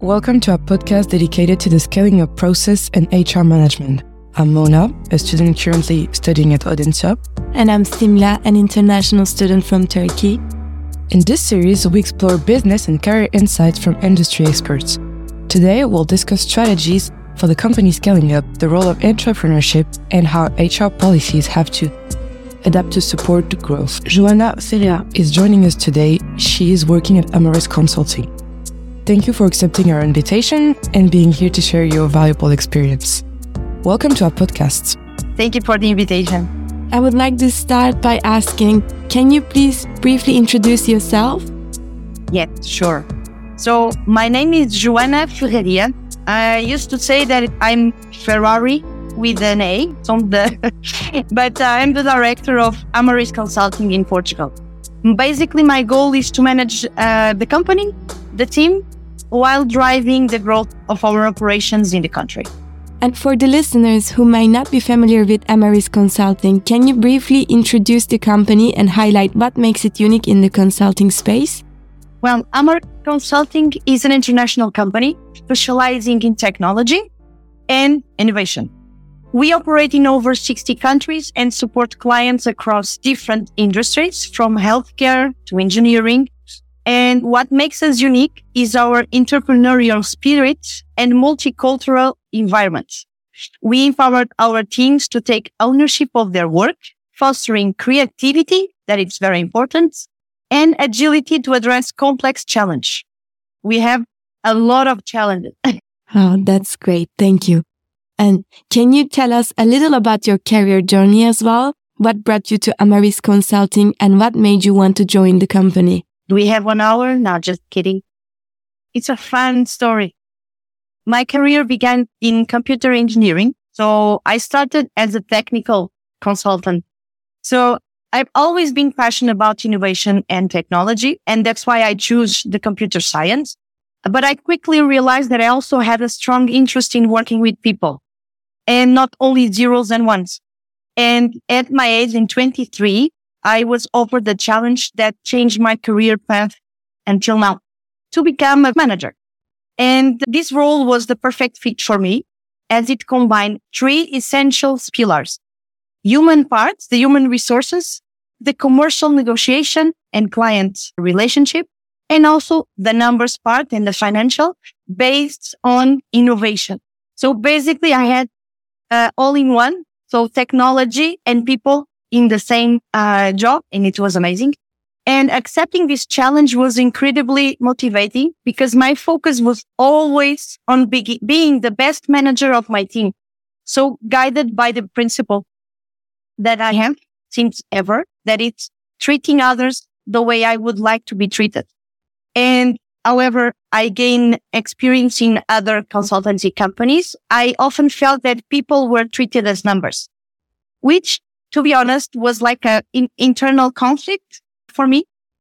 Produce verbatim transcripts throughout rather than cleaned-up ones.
Welcome to a podcast dedicated to the scaling of process and H R management. I'm Mona, a student currently studying at Audencia. And I'm Simla, an international student from Turkey. In this series, we explore business and career insights from industry experts. Today, we'll discuss strategies for the company scaling up, the role of entrepreneurship, and how H R policies have to adapt to support the growth. Joanna Ferreira is joining us today. She is working at Amaris Consulting. Thank you for accepting our invitation and being here to share your valuable experience. Welcome to our podcast. Thank you for the invitation. I would like to start by asking, can you please briefly introduce yourself? Yes, sure. So my name is Joanna Ferreira. I used to say that I'm Ferrari with an A, so the, but I'm the director of Amaris Consulting in Portugal. Basically, my goal is to manage uh, the company, the team, while driving the growth of our operations in the country. And for the listeners who might not be familiar with Amaris Consulting, can you briefly introduce the company and highlight what makes it unique in the consulting space? Well, Amaris Consulting is an international company specializing in technology and innovation. We operate in over sixty countries and support clients across different industries, from healthcare to engineering. And what makes us unique is our entrepreneurial spirit and multicultural environment. We empowered our teams to take ownership of their work, fostering creativity, that is very important, and agility to address complex challenge. We have a lot of challenges. Oh, that's great. Thank you. And can you tell us a little about your career journey as well? What brought you to Amaris Consulting and what made you want to join the company? Do we have one hour? No, just kidding. It's a fun story. My career began in computer engineering. So I started as a technical consultant. So I've always been passionate about innovation and technology, and that's why I chose the computer science. But I quickly realized that I also had a strong interest in working with people and not only zeros and ones. And at my age, in twenty-three, I was offered the challenge that changed my career path until now, to become a manager. And this role was the perfect fit for me, as it combined three essential pillars: human parts, the human resources, the commercial negotiation and client relationship, and also the numbers part and the financial, based on innovation. So basically, I had uh, all in one, so technology and people in the same uh, job, and it was amazing. And accepting this challenge was incredibly motivating because my focus was always on be- being the best manager of my team. So guided by the principle that I have since ever, that it's treating others the way I would like to be treated. And however, I gained experience in other consultancy companies. I often felt that people were treated as numbers, which, to be honest, was like an in- internal conflict for me.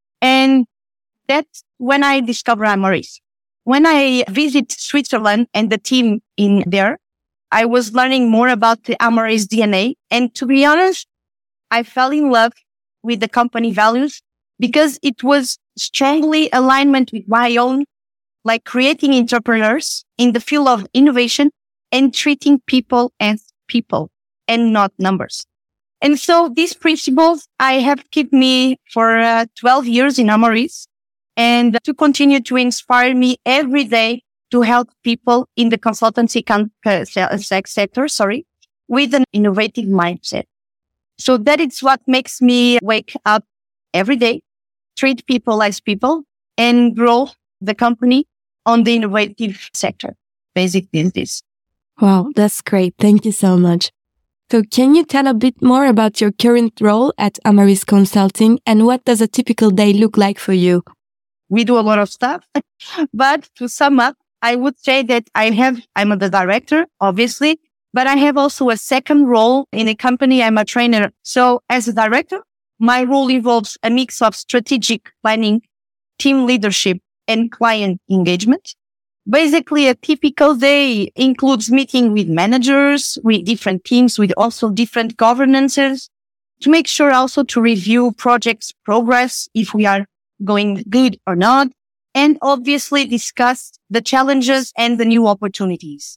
And that's when I discovered Amaris. When I visit Switzerland and the team in there, I was learning more about the Amaris D N A. And to be honest, I fell in love with the company values because it was strongly alignment with my own, like creating entrepreneurs in the field of innovation and treating people as people and not numbers. And so these principles I have kept me for uh, twelve years in Amaris, and to continue to inspire me every day to help people in the consultancy con- uh, sector, sorry, with an innovative mindset. So that is what makes me wake up every day, treat people as people, and grow the company on the innovative sector. Basically, this. Wow, that's great. Thank you so much. So can you tell a bit more about your current role at Amaris Consulting and what does a typical day look like for you? We do a lot of stuff, but to sum up, I would say that I have, I'm the director, obviously, but I have also a second role in the company. I'm a trainer. So as a director, my role involves a mix of strategic planning, team leadership, and client engagement. Basically, a typical day includes meeting with managers, with different teams, with also different governances, to make sure also to review projects progress, if we are going good or not, and obviously discuss the challenges and the new opportunities.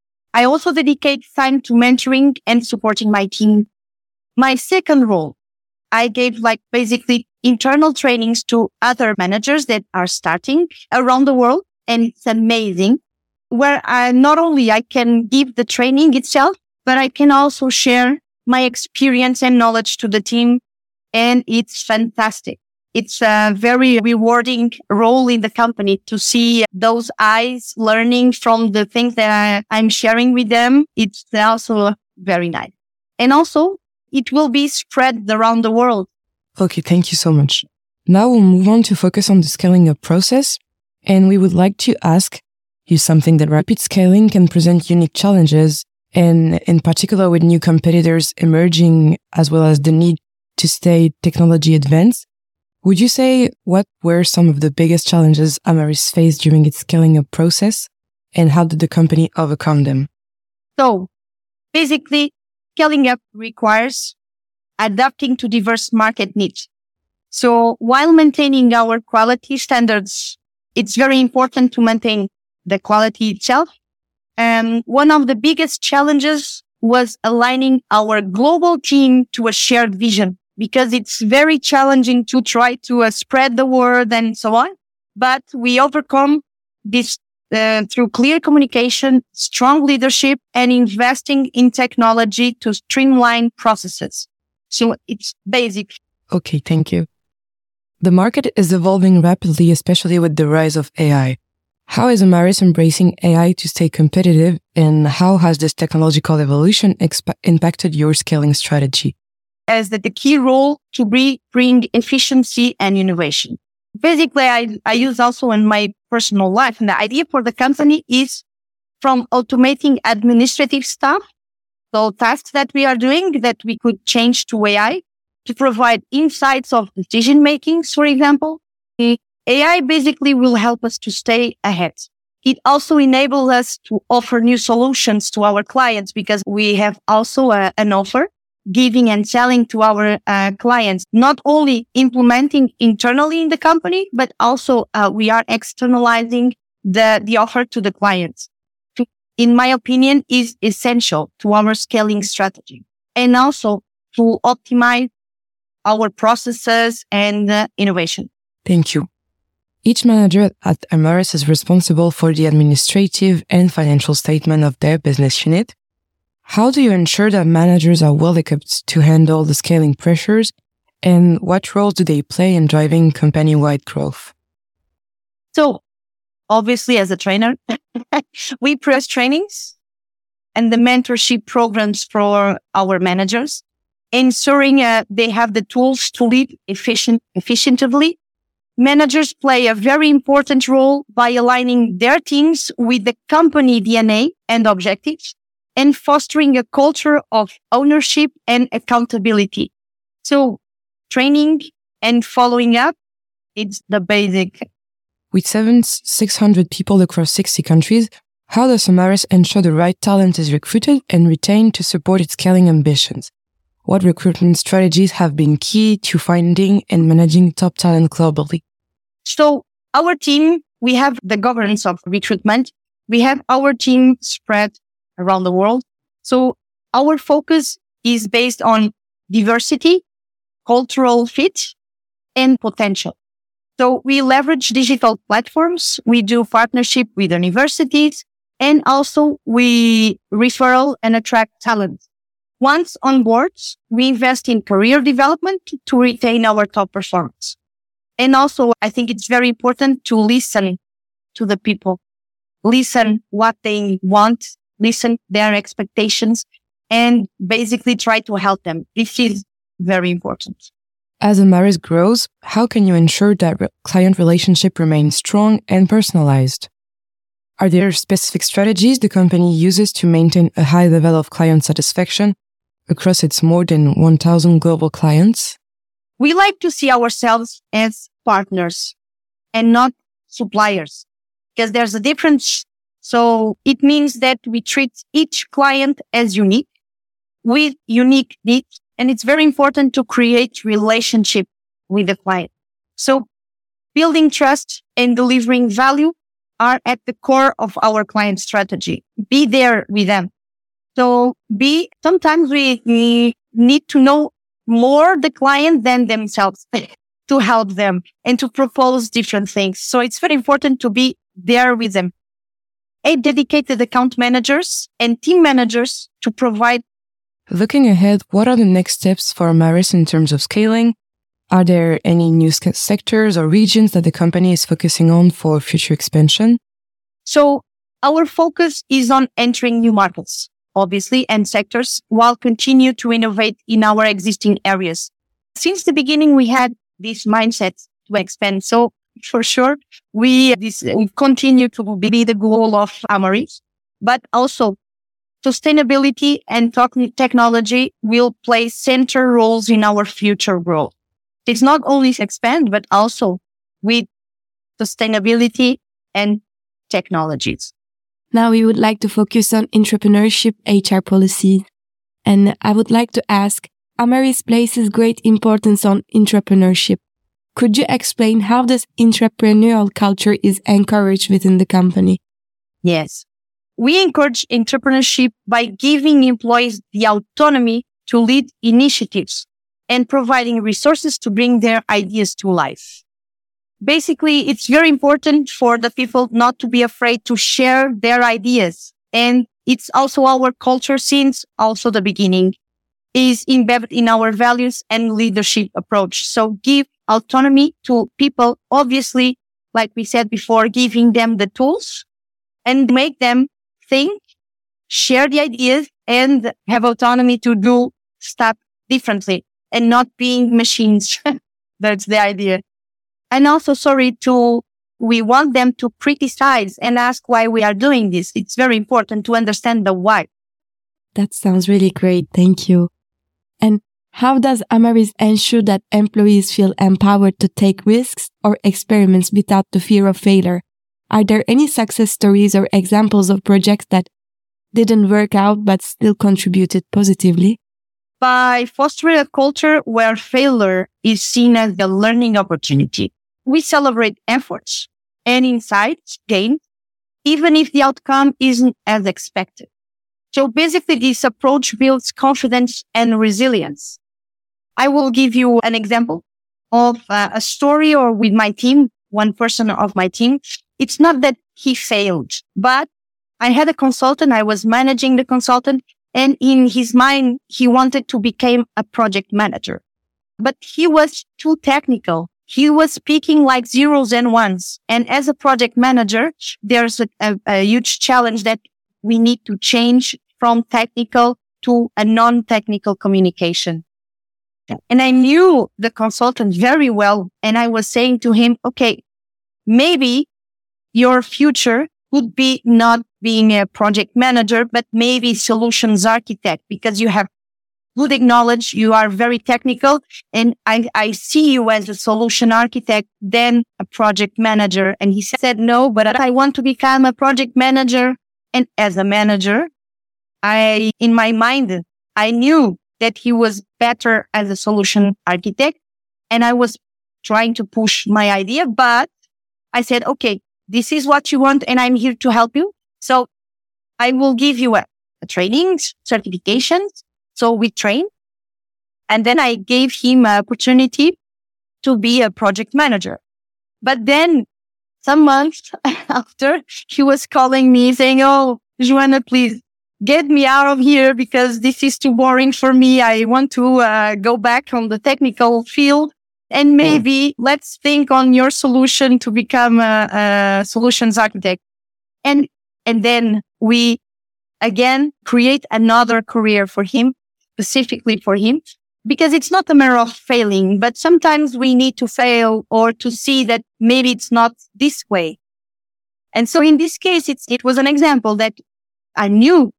I also dedicate time to mentoring and supporting my team. My second role, I gave like basically internal trainings to other managers that are starting around the world. And it's amazing where I not only I can give the training itself, but I can also share my experience and knowledge to the team. And it's fantastic. It's a very rewarding role in the company to see those eyes learning from the things that I, I'm sharing with them. It's also very nice. And also it will be spread around the world. Okay, thank you so much. Now we'll move on to focus on the scaling up process. And we would like to ask you something that rapid scaling can present unique challenges, and in particular with new competitors emerging, as well as the need to stay technology advanced. Would you say what were some of the biggest challenges Amaris faced during its scaling up process, and how did the company overcome them? So basically, scaling up requires adapting to diverse market needs. So while maintaining our quality standards, it's very important to maintain the quality itself. And one of the biggest challenges was aligning our global team to a shared vision, because it's very challenging to try to uh, spread the word and so on. But we overcome this uh, through clear communication, strong leadership, and investing in technology to streamline processes. So it's basic. Okay, thank you. The market is evolving rapidly, especially with the rise of A I. How is Amaris embracing A I to stay competitive, and how has this technological evolution exp- impacted your scaling strategy? As the, the key role to be, bring efficiency and innovation. Basically, I, I use also in my personal life, and the idea for the company is from automating administrative stuff, so tasks that we are doing that we could change to A I to provide insights of decision making, for example. The A I basically will help us to stay ahead. It also enables us to offer new solutions to our clients, because we have also a, an offer giving and selling to our uh, clients, not only implementing internally in the company, but also uh, we are externalizing the, the offer to the clients. To, in my opinion, is essential to our scaling strategy, and also to optimize our processes and uh, innovation. Thank you. Each manager at Amaris is responsible for the administrative and financial statement of their business unit. How do you ensure that managers are well equipped to handle the scaling pressures, and what roles do they play in driving company-wide growth? So, obviously, as a trainer, we press trainings and the mentorship programs for our managers, ensuring uh, they have the tools to lead efficient, efficiently. Managers play a very important role by aligning their teams with the company D N A and objectives, and fostering a culture of ownership and accountability. So training and following up, it's the basic. With seven thousand six hundred people across sixty countries, how does Amaris ensure the right talent is recruited and retained to support its scaling ambitions? What recruitment strategies have been key to finding and managing top talent globally? So our team, we have the governance of recruitment. We have our team spread around the world. So our focus is based on diversity, cultural fit, and potential. So we leverage digital platforms. We do partnership with universities, and also we referral and attract talent. Once on board, we invest in career development to retain our top performers. And also, I think it's very important to listen to the people, listen what they want, listen their expectations, and basically try to help them. This is very important. As Amaris grows, how can you ensure that re- client relationship remains strong and personalized? Are there specific strategies the company uses to maintain a high level of client satisfaction across its more than one thousand global clients? We like to see ourselves as partners and not suppliers, because there's a difference. So it means that we treat each client as unique with unique needs. And it's very important to create relationship with the client. So building trust and delivering value are at the core of our client strategy. Be there with them. So be, sometimes we, we need to know more the client than themselves to help them and to propose different things. So it's very important to be there with them. Eight dedicated account managers and team managers to provide. Looking ahead, what are the next steps for Amaris in terms of scaling? Are there any new sectors or regions that the company is focusing on for future expansion? So our focus is on entering new markets, obviously, and sectors, while continue to innovate in our existing areas. Since the beginning, we had this mindset to expand. So for sure, we, this, we continue to be the goal of Amaris, but also sustainability and technology will play central roles in our future growth. It's not only expand, but also with sustainability and technologies. Now we would like to focus on entrepreneurship H R policies. And I would like to ask, Amaris places great importance on entrepreneurship. Could you explain how this entrepreneurial culture is encouraged within the company? Yes. We encourage entrepreneurship by giving employees the autonomy to lead initiatives and providing resources to bring their ideas to life. Basically, it's very important for the people not to be afraid to share their ideas. And it's also our culture since also the beginning is embedded in our values and leadership approach. So give autonomy to people, obviously, like we said before, giving them the tools and make them think, share the ideas, and have autonomy to do stuff differently and not being machines. That's the idea. And also, sorry, to, we want them to criticize and ask why we are doing this. It's very important to understand the why. That sounds really great. Thank you. And how does Amaris ensure that employees feel empowered to take risks or experiments without the fear of failure? Are there any success stories or examples of projects that didn't work out but still contributed positively? By fostering a culture where failure is seen as a learning opportunity, we celebrate efforts and insights gained, even if the outcome isn't as expected. So basically, this approach builds confidence and resilience. I will give you an example of uh, a story or with my team, one person of my team. It's not that he failed, but I had a consultant. I was managing the consultant. And in his mind, he wanted to become a project manager, but he was too technical. He was speaking like zeros and ones. And as a project manager, there's a, a, a huge challenge that we need to change from technical to a non-technical communication. And I knew the consultant very well. And I was saying to him, okay, maybe your future would be not being a project manager, but maybe solutions architect, because you have good knowledge, you are very technical, and I, I see you as a solution architect, then a project manager. And he said, no, but I want to become a project manager. And as a manager, I, in my mind, I knew that he was better as a solution architect, and I was trying to push my idea, but I said, okay, this is what you want, and I'm here to help you. So I will give you a, a training, certifications. So we trained. And then I gave him an opportunity to be a project manager. But then some months after, he was calling me saying, oh, Joanna, please get me out of here because this is too boring for me. I want to uh, go back on the technical field. And maybe let's think on your solution to become a, a solutions architect. And, and then we again create another career for him, specifically for him, because it's not a matter of failing, but sometimes we need to fail or to see that maybe it's not this way. And so in this case, it's, it was an example that I knew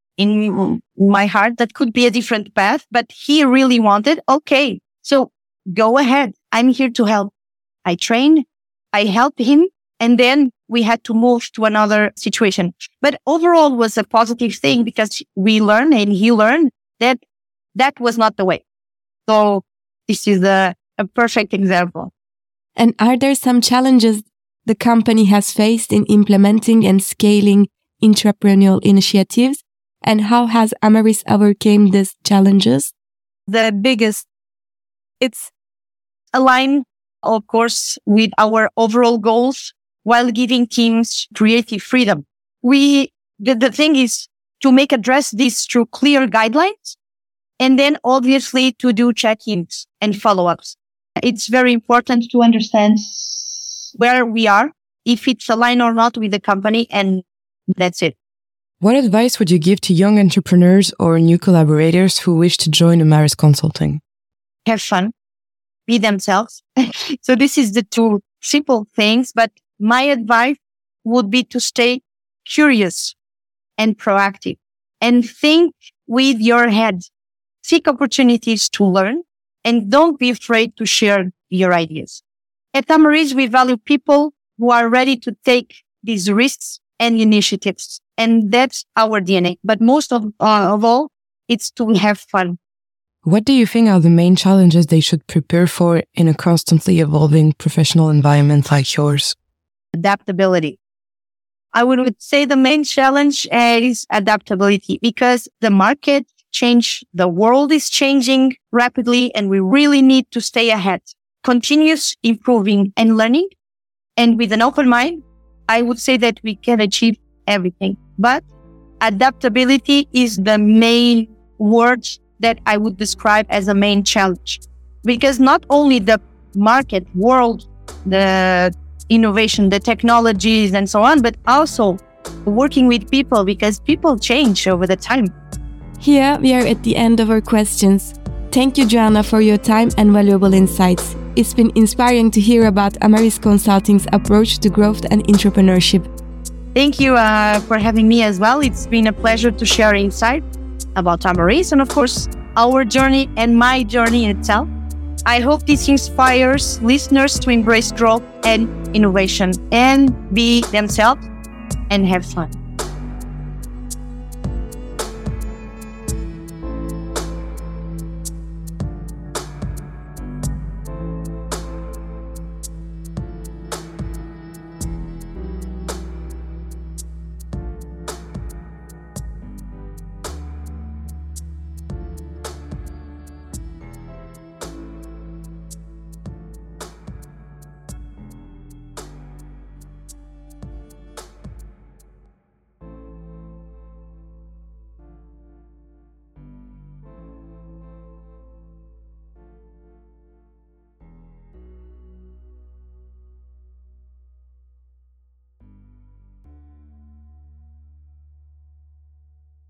in my heart that could be a different path, but he really wanted, okay, so go ahead. I'm here to help. I trained, I helped him, and then we had to move to another situation. But overall it was a positive thing because we learned and he learned that that was not the way. So this is a, a perfect example. And are there some challenges the company has faced in implementing and scaling entrepreneurial initiatives? And how has Amaris overcome these challenges? The biggest, it's align, of course, with our overall goals while giving teams creative freedom. We, the, the thing is to make address this through clear guidelines and then obviously to do check-ins and follow-ups. It's very important to understand where we are, if it's aligned or not with the company, and that's it. What advice would you give to young entrepreneurs or new collaborators who wish to join Amaris Consulting? Have fun, be themselves. So this is the two simple things, but my advice would be to stay curious and proactive and think with your head. Seek opportunities to learn and don't be afraid to share your ideas. At Amaris, we value people who are ready to take these risks and initiatives. And that's our D N A. But most of, uh, of all, it's to have fun. What do you think are the main challenges they should prepare for in a constantly evolving professional environment like yours? Adaptability. I would say the main challenge is adaptability because the market change, the world is changing rapidly, and we really need to stay ahead. Continuous improving and learning. And with an open mind, I would say that we can achieve everything. But adaptability is the main word that I would describe as a main challenge. Because not only the market, world, the innovation, the technologies and so on, but also working with people because people change over the time. Here we are at the end of our questions. Thank you, Joanna, for your time and valuable insights. It's been inspiring to hear about Amaris Consulting's approach to growth and entrepreneurship. Thank you uh, for having me as well. It's been a pleasure to share insight about Amaris and, of course, our journey and my journey itself. I hope this inspires listeners to embrace growth and innovation and be themselves and have fun.